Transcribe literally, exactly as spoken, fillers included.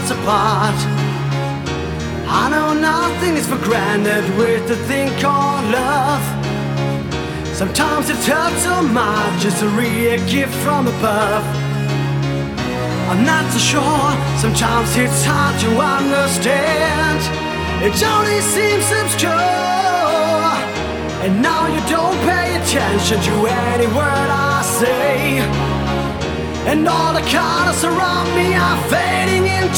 miles apart. I know nothing is for granted with the thing called love. Sometimes it hurts so much just to read a gift from above. I'm not so sure, sometimes it's hard to understand. It only seems obscure, and now you don't pay attention to any word I say. And all the colors around me are fading into